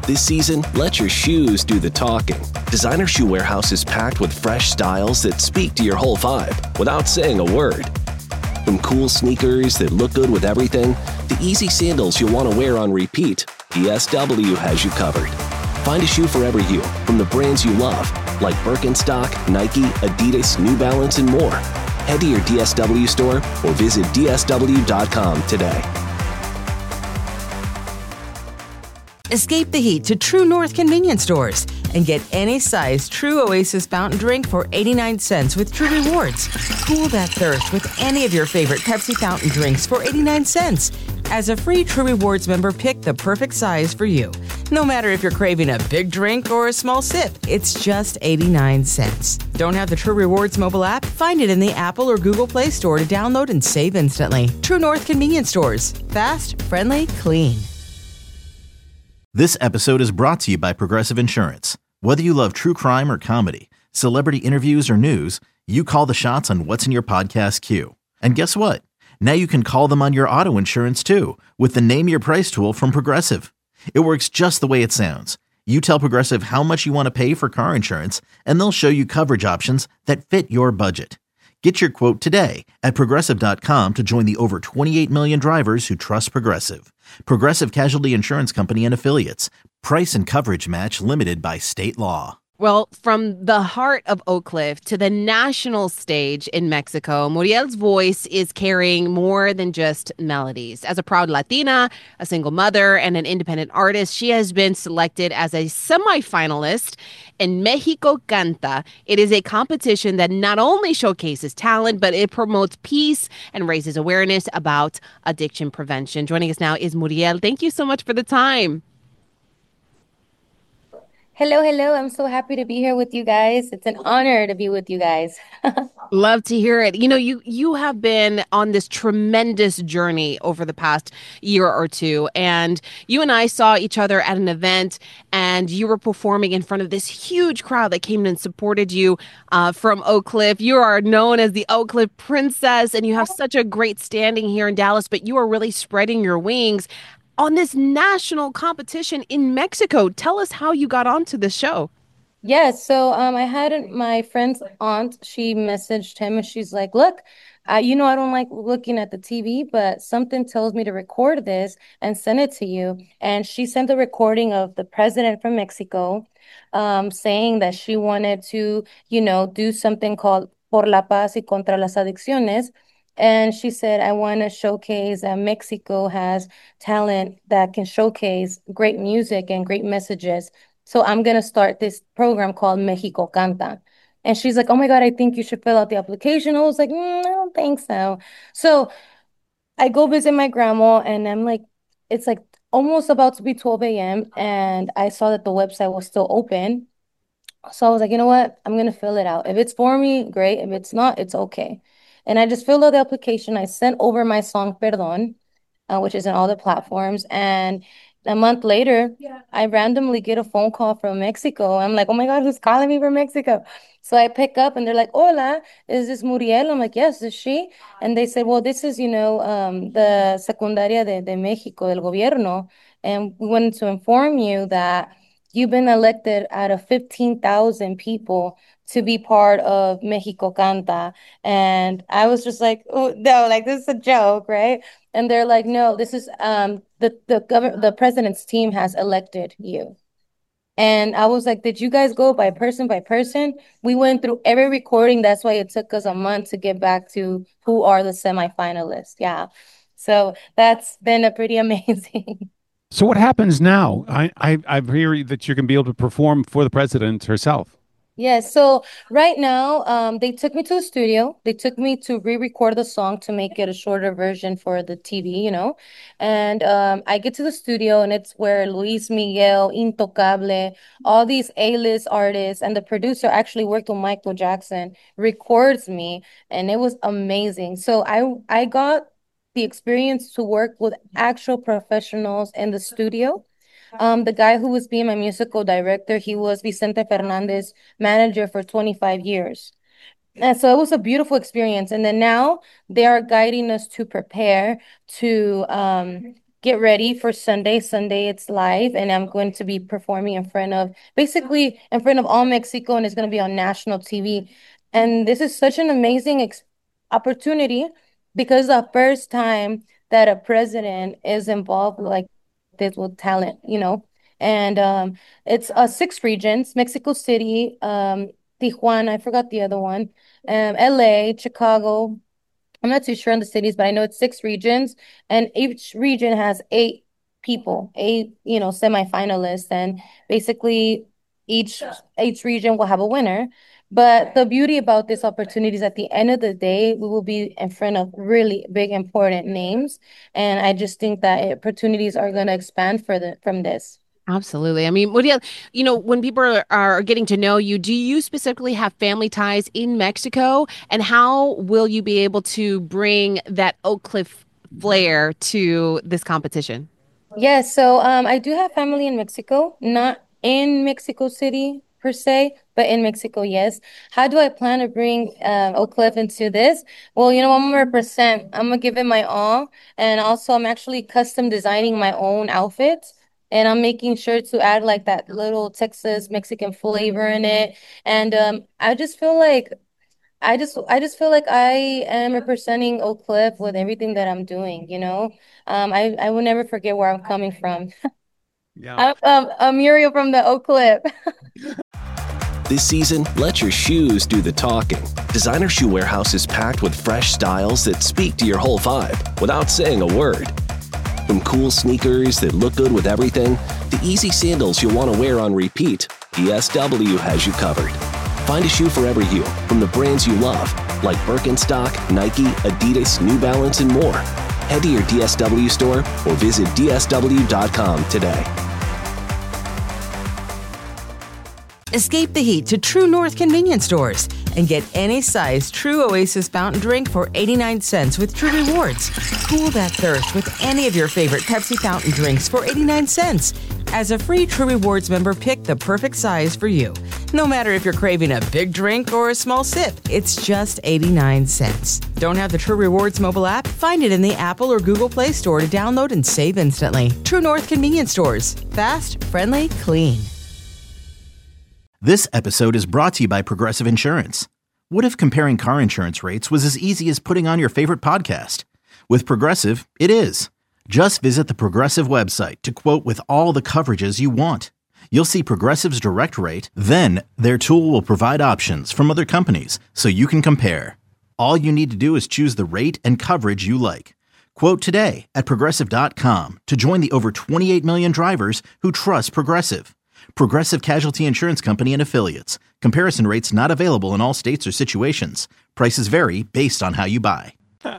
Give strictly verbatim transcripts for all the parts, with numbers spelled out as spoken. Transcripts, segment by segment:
This season, let your shoes do the talking. Designer Shoe Warehouse is packed with fresh styles that speak to your whole vibe without saying a word. From cool sneakers that look good with everything, to easy sandals you'll want to wear on repeat, D S W has you covered. Find a shoe for every you from the brands you love, like Birkenstock, Nike, Adidas, New Balance, and more. Head to your D S W store or visit D S W dot com today. Escape the heat to True North convenience stores and get any size True Oasis fountain drink for eighty-nine cents with True Rewards. Cool that thirst with any of your favorite Pepsi fountain drinks for eighty-nine cents. As a free True Rewards member, pick the perfect size for you. No matter if you're craving a big drink or a small sip, it's just eighty-nine cents. Don't have the True Rewards mobile app? Find it in the Apple or Google Play Store to download and save instantly. True North convenience stores. Fast, friendly, clean. This episode is brought to you by Progressive Insurance. Whether you love true crime or comedy, celebrity interviews or news, you call the shots on what's in your podcast queue. And guess what? Now you can call them on your auto insurance too with the Name Your Price tool from Progressive. It works just the way it sounds. You tell Progressive how much you want to pay for car insurance, and they'll show you coverage options that fit your budget. Get your quote today at Progressive dot com to join the over twenty-eight million drivers who trust Progressive. Progressive Casualty Insurance Company and Affiliates. Price and coverage match limited by state law. Well, from the heart of Oak Cliff to the national stage in Mexico, Muriel's voice is carrying more than just melodies. As a proud Latina, a single mother, and an independent artist, she has been selected as a semifinalist in Mexico Canta. It is a competition that not only showcases talent, but it promotes peace and raises awareness about addiction prevention. Joining us now is Muriel. Thank you so much for the time. Hello, hello. I'm so happy to be here with you guys. It's an honor to be with you guys. Love to hear it. You know, you you have been on this tremendous journey over the past year or two, and you and I saw each other at an event, and you were performing in front of this huge crowd that came and supported you uh, from Oak Cliff. You are known as the Oak Cliff Princess, and you have such a great standing here in Dallas, but you are really spreading your wings on this national competition in Mexico. Tell us how you got onto this show. Yeah, so um, I had my friend's aunt. She messaged him and she's like, look, uh, you know, I don't like looking at the T V, but something tells me to record this and send it to you. And she sent a recording of the president from Mexico um, saying that she wanted to, you know, do something called Por la Paz y contra las Adicciones. And she said, I want to showcase that Mexico has talent that can showcase great music and great messages. So I'm going to start this program called Mexico Canta. And she's like, oh my God, I think you should fill out the application. I was like, mm, I don't think so. So I go visit my grandma and I'm like, it's like almost about to be twelve a.m. And I saw that the website was still open. So I was like, you know what? I'm going to fill it out. If it's for me, great. If it's not, it's okay. And I just filled out the application. I sent over my song Perdón, uh, which is in all the platforms. And a month later, yeah. I randomly get a phone call from Mexico. I'm like, oh my God, who's calling me from Mexico? So I pick up and they're like, hola, is this Muriel? I'm like, yes, is she? And they said, well, this is, you know, um, the Secundaria de, de México, del gobierno. And we wanted to inform you that you've been elected out of fifteen thousand people to be part of Mexico Canta. And I was just like, oh, no, like this is a joke, right? And they're like, no, this is um the the government, the president's team has elected you. And I was like, did you guys go by person by person? We went through every recording. That's why it took us a month to get back to who are the semifinalists. Yeah. So that's been a pretty amazing. So what happens now? I, I, I hear that you're going to be able to perform for the president herself. Yes. Yeah, so right now, um, they took me to the studio. They took me to re-record the song to make it a shorter version for the T V, you know. And um, I get to the studio, and it's where Luis Miguel, Intocable, all these A-list artists, and the producer actually worked with Michael Jackson, records me, and it was amazing. So I I got the experience to work with actual professionals in the studio. Um, the guy who was being my musical director, he was Vicente Fernandez manager for twenty-five years. And so it was a beautiful experience. And then now they are guiding us to prepare to um, get ready for Sunday. Sunday, it's live, and I'm going to be performing in front of basically in front of all Mexico, and it's going to be on national T V. And this is such an amazing ex opportunity because the first time that a president is involved like this with talent, you know. And um, it's uh, six regions: Mexico City, um, Tijuana, I forgot the other one, um, L A, Chicago. I'm not too sure on the cities, but I know it's six regions, and each region has eight people, eight, you know, semifinalists, and basically each each region will have a winner. But the beauty about this opportunity is at the end of the day, we will be in front of really big, important names, and I just think that opportunities are going to expand further from this. Absolutely. I mean, what do you, you know, when people are, are getting to know you, do you specifically have family ties in Mexico? And how will you be able to bring that Oak Cliff flair to this competition? Yes, so um, I do have family in Mexico, not in Mexico City per se, but in Mexico, yes. How do I plan to bring um, Oak Cliff into this? Well, you know, I'm gonna represent, I'm gonna give it my all. And also, I'm actually custom designing my own outfits. And I'm making sure to add like that little Texas Mexican flavor in it. And um, I just feel like I just I just feel like I am representing Oak Cliff with everything that I'm doing, you know. Um, I I will never forget where I'm coming from. Yeah. I'm um, I'm Muriel from the Oak Cliff. This season, let your shoes do the talking. Designer Shoe Warehouse is packed with fresh styles that speak to your whole vibe without saying a word. From cool sneakers that look good with everything to easy sandals you'll want to wear on repeat, D S W has you covered. Find a shoe for every you from the brands you love, like Birkenstock, Nike, Adidas, New Balance, and more. Head to your D S W store or visit D S W dot com today. Escape the heat to True North convenience stores and get any size True Oasis fountain drink for eighty-nine cents with True Rewards. Cool that thirst with any of your favorite Pepsi fountain drinks for eighty-nine cents. As a free True Rewards member, pick the perfect size for you. No matter if you're craving a big drink or a small sip, it's just eighty-nine cents. Don't have the True Rewards mobile app? Find it in the Apple or Google Play Store to download and save instantly. True North convenience stores. Fast, friendly, clean. This episode is brought to you by Progressive Insurance. What if comparing car insurance rates was as easy as putting on your favorite podcast? With Progressive, it is. Just visit the Progressive website to quote with all the coverages you want. You'll see Progressive's direct rate, then their tool will provide options from other companies so you can compare. All you need to do is choose the rate and coverage you like. Quote today at progressive dot com to join the over twenty-eight million drivers who trust Progressive. Progressive Casualty Insurance Company and Affiliates. Comparison rates not available in all states or situations. Prices vary based on how you buy.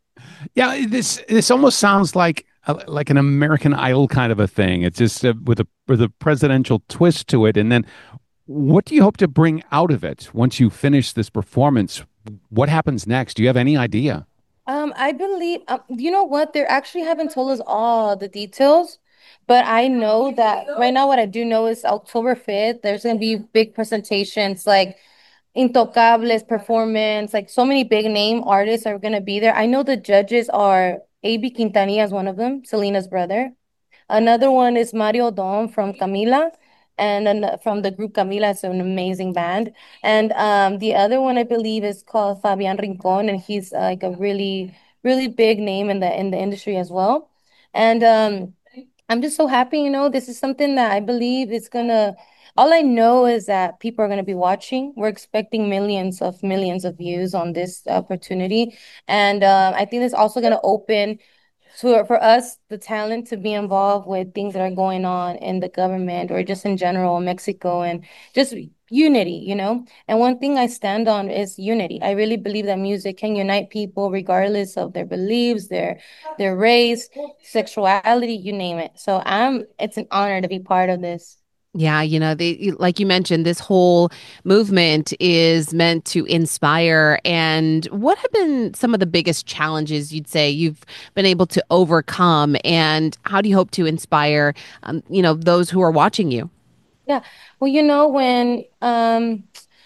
Yeah, this this almost sounds like a, like an American Idol kind of a thing. It's just uh, with a with a presidential twist to it. And then, what do you hope to bring out of it once you finish this performance? What happens next? Do you have any idea? Um, I believe, um, you know what? They actually haven't told us all the details, but I know that right now what I do know is October fifth, there's going to be big presentations like Intocables performance, like so many big name artists are going to be there. I know the judges are A B Quintanilla is one of them, Selena's brother. Another one is Mario Dom from Camila, and then from the group Camila. It's an amazing band. And um, the other one I believe is called Fabian Rincon, and he's uh, like a really, really big name in the in the industry as well. And um, I'm just so happy, you know, this is something that I believe is gonna. All I know is that people are going to be watching. We're expecting millions of millions of views on this opportunity. And uh, I think it's also going to open to for us the talent to be involved with things that are going on in the government or just in general in Mexico, and just unity, you know. And one thing I stand on is unity. I really believe that music can unite people regardless of their beliefs, their their race, sexuality, you name it. So I'm it's an honor to be part of this. Yeah, you know, they like you mentioned, this whole movement is meant to inspire. And what have been some of the biggest challenges you'd say you've been able to overcome? And how do you hope to inspire, um, you know, those who are watching you? Yeah. Well, you know, when um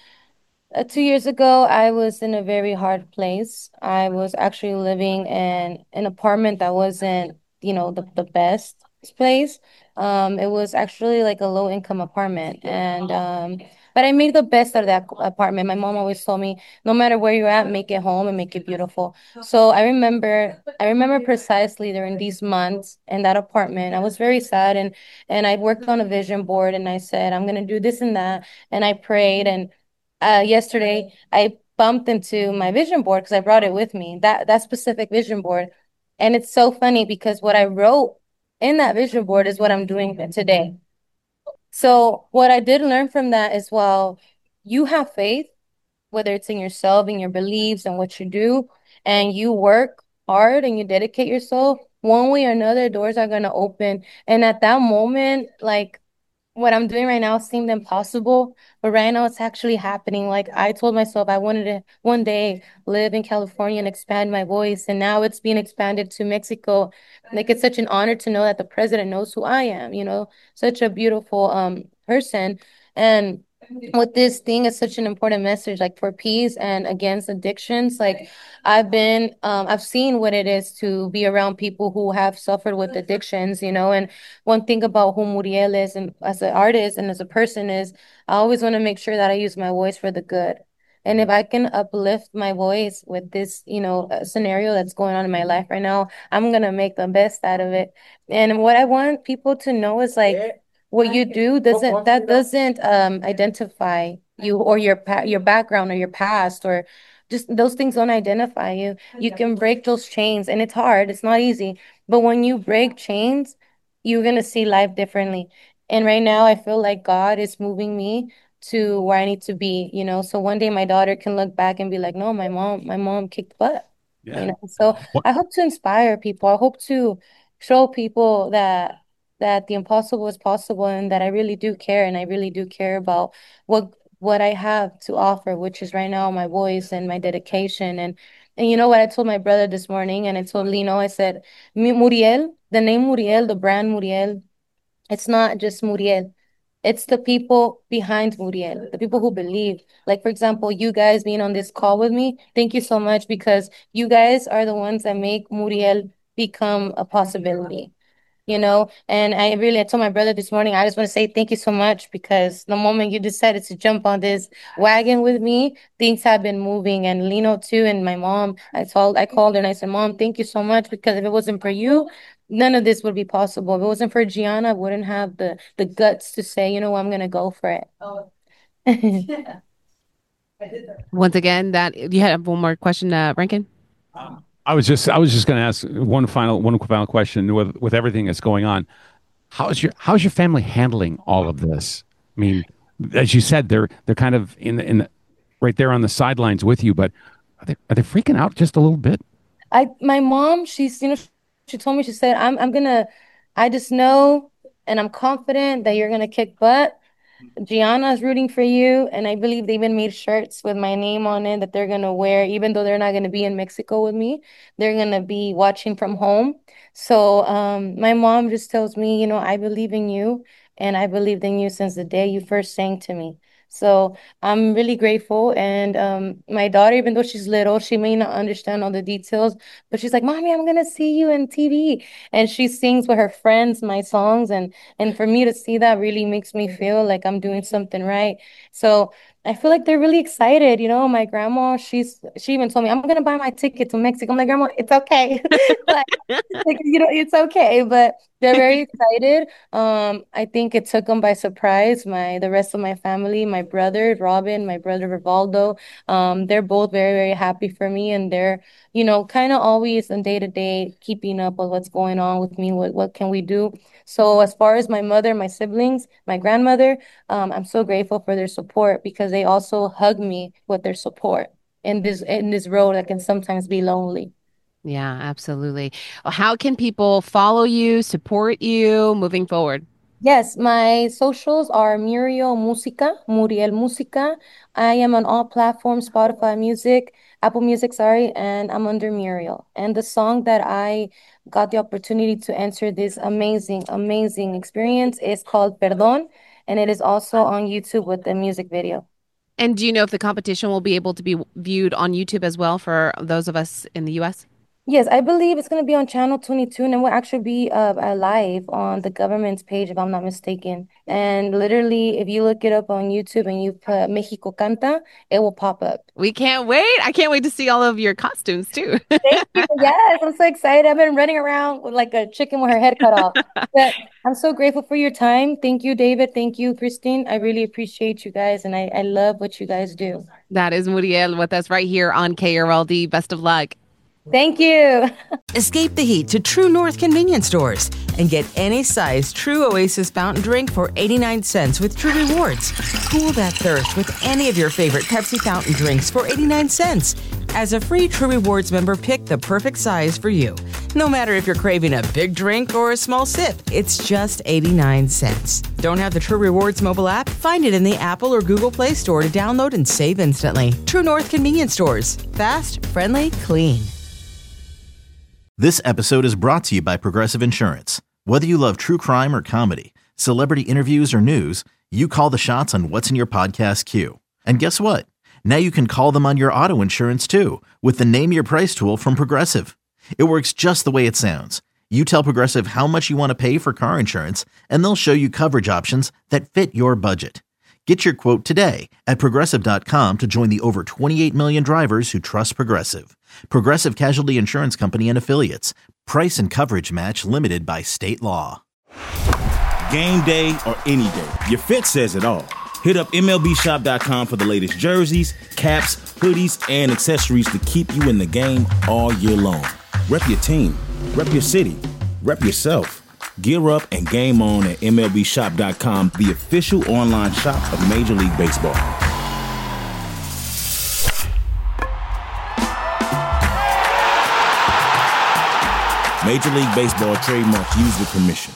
uh, two years ago, I was in a very hard place. I was actually living in an apartment that wasn't you know, the, the best place. Um, it was actually like a low income apartment. And um, but I made the best out of that apartment. My mom always told me, no matter where you're at, make it home and make it beautiful. So I remember, I remember precisely during these months in that apartment, I was very sad, and and I worked on a vision board, and I said, I'm gonna do this and that, and I prayed, and uh, yesterday I bumped into my vision board because I brought it with me, that that specific vision board, and it's so funny because what I wrote in that vision board is what I'm doing today. So what I did learn from that is, well, you have faith, whether it's in yourself, in your beliefs, and what you do, and you work hard and you dedicate yourself, one way or another, doors are gonna open. And at that moment, like what I'm doing right now seemed impossible, but right now it's actually happening. Like I told myself I wanted to one day live in California and expand my voice, and now it's being expanded to Mexico. Like it's such an honor to know that the president knows who I am, you know, such a beautiful um person. And with this thing, it's such an important message, like for peace and against addictions. Like I've been, um, I've seen what it is to be around people who have suffered with addictions, you know. And one thing about who Muriel is, and as an artist and as a person, is I always want to make sure that I use my voice for the good. And if I can uplift my voice with this, you know, uh, scenario that's going on in my life right now, I'm gonna make the best out of it. And what I want people to know is like what you do doesn't that doesn't um identify you or your pa- your background or your past, or just those things don't identify you. You can break those chains, and it's hard, it's not easy, but when you break chains, you're gonna see life differently. And right now I feel like God is moving me to where I need to be, you know, so one day my daughter can look back and be like, no, my mom my mom kicked butt. You Yeah. know, so What? I hope to inspire people. I hope to show people that that the impossible is possible, and that I really do care, and I really do care about what what I have to offer, which is right now my voice and my dedication. And and you know what I told my brother this morning, and I told Lino, I said, "Mi- Muriel, the name Muriel, the brand Muriel, it's not just Muriel. It's the people behind Muriel, the people who believe. Like, for example, you guys being on this call with me, thank you so much, because you guys are the ones that make Muriel become a possibility, you know. And I really, I told my brother this morning, I just want to say thank you so much, because the moment you decided to jump on this wagon with me, things have been moving. And Lino too, and my mom, I told, I called her and I said, Mom, thank you so much, because if it wasn't for you, none of this would be possible. If it wasn't for Gianna, I wouldn't have the the guts to say, you know, I'm gonna go for it. Once again, that you had one more question, uh, Rankin? Um, I was just I was just going to ask one final one final question with with everything that's going on. How's your how's your family handling all of this? I mean, as you said, they're they're kind of in the, in the, right there on the sidelines with you, but are they are they freaking out just a little bit? I my mom, she's, you know, she told me, she said, I'm I'm gonna, I just know and I'm confident that you're gonna kick butt. Gianna is rooting for you, and I believe they even made shirts with my name on it that they're gonna wear, even though they're not gonna be in Mexico with me. They're gonna be watching from home. So, um, my mom just tells me, you know, I believe in you, and I believed in you since the day you first sang to me. So I'm really grateful. And um, my daughter, even though she's little, she may not understand all the details, but she's like, Mommy, I'm gonna see you in T V. And she sings with her friends my songs, and and for me to see that really makes me feel like I'm doing something right. So I feel like they're really excited. You know, my grandma, she's she even told me, I'm gonna buy my ticket to Mexico. I'm like, Grandma, it's okay. Like, like, you know, it's okay. But they're very excited. Um, I think it took them by surprise. My the rest of my family, my brother Robin, my brother Rivaldo, um, they're both very, very happy for me, and they're, you know, kind of always in day to day keeping up with what's going on with me. What what can we do? So as far as my mother, my siblings, my grandmother, um, I'm so grateful for their support, because they also hug me with their support in this in this road that can sometimes be lonely. Yeah, absolutely. How can people follow you, support you moving forward? Yes, my socials are Muriel Musica, Muriel Musica. I am on all platforms, Spotify Music, Apple Music, sorry, and I'm under Muriel. And the song that I got the opportunity to enter this amazing, amazing experience is called Perdón, and it is also on YouTube with the music video. And do you know if the competition will be able to be viewed on YouTube as well for those of us in the U S? Yes, I believe it's going to be on Channel twenty-two, and it will actually be uh, uh, live on the government's page, if I'm not mistaken. And literally, if you look it up on YouTube and you put Mexico Canta, it will pop up. We can't wait. I can't wait to see all of your costumes too. Thank you. Yes, I'm so excited. I've been running around with like a chicken with her head cut off. But I'm so grateful for your time. Thank you, David. Thank you, Christine. I really appreciate you guys, and I, I love what you guys do. That is Muriel with us right here on K R L D. Best of luck. Thank you. Escape the heat to True North convenience stores and get any size True Oasis fountain drink for eighty-nine cents with True Rewards. Cool that thirst with any of your favorite Pepsi fountain drinks for eighty-nine cents. As a free True Rewards member, pick the perfect size for you. No matter if you're craving a big drink or a small sip, it's just eighty-nine cents. Don't have the True Rewards mobile app? Find it in the Apple or Google Play Store to download and save instantly. True North convenience stores. Fast, friendly, clean. This episode is brought to you by Progressive Insurance. Whether you love true crime or comedy, celebrity interviews or news, you call the shots on what's in your podcast queue. And guess what? Now you can call them on your auto insurance too with the Name Your Price tool from Progressive. It works just the way it sounds. You tell Progressive how much you want to pay for car insurance, and they'll show you coverage options that fit your budget. Get your quote today at Progressive dot com to join the over twenty-eight million drivers who trust Progressive. Progressive Casualty Insurance Company and Affiliates. Price and coverage match limited by state law. Game day or any day, your fit says it all. Hit up M L B shop dot com for the latest jerseys, caps, hoodies, and accessories to keep you in the game all year long. Rep your team, rep your city, rep yourself. Gear up and game on at M L B shop dot com, the official online shop of Major League Baseball. Major League Baseball trademarks used with permission.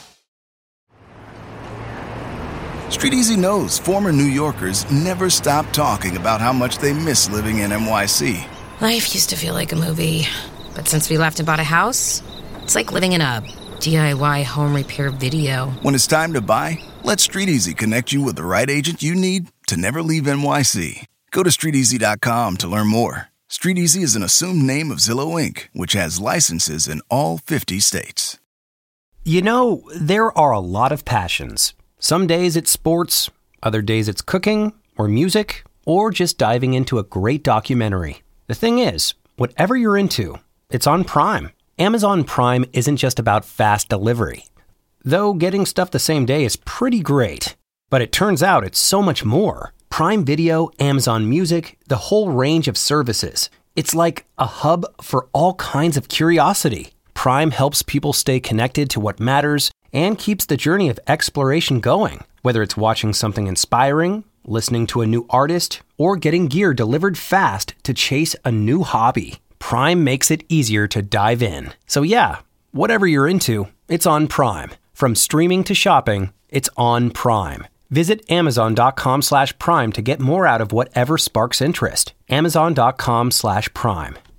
StreetEasy knows former New Yorkers never stop talking about how much they miss living in N Y C. Life used to feel like a movie, but since we left and bought a house, it's like living in a D I Y home repair video. When it's time to buy, let StreetEasy connect you with the right agent you need to never leave N Y C. Go to street easy dot com to learn more. StreetEasy is an assumed name of Zillow Incorporated, which has licenses in all fifty states. You know, there are a lot of passions. Some days it's sports, other days it's cooking, or music, or just diving into a great documentary. The thing is, whatever you're into, it's on Prime. Amazon Prime isn't just about fast delivery. Though getting stuff the same day is pretty great. But it turns out it's so much more. Prime Video, Amazon Music, the whole range of services. It's like a hub for all kinds of curiosity. Prime helps people stay connected to what matters and keeps the journey of exploration going. Whether it's watching something inspiring, listening to a new artist, or getting gear delivered fast to chase a new hobby. Prime makes it easier to dive in. So yeah, whatever you're into, it's on Prime. From streaming to shopping, it's on Prime. Visit amazon dot com slash prime to get more out of whatever sparks interest. amazon dot com slash prime.